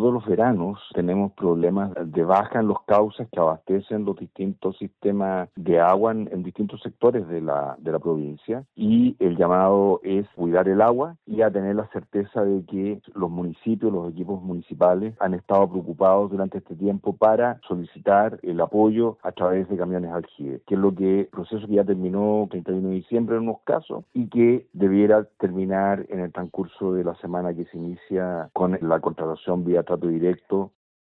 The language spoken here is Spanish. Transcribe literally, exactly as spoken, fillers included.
todos los veranos tenemos problemas de baja en los cauces que abastecen los distintos sistemas de agua en, en distintos sectores de la, de la provincia, y el llamado es cuidar el agua y a tener la certeza de que los municipios, los equipos municipales han estado preocupados durante este tiempo para solicitar el apoyo a través de camiones aljibe, que es lo que el proceso que ya terminó treinta y uno de diciembre en unos casos y que debiera terminar en el transcurso de la semana que se inicia con la contratación vía trato directo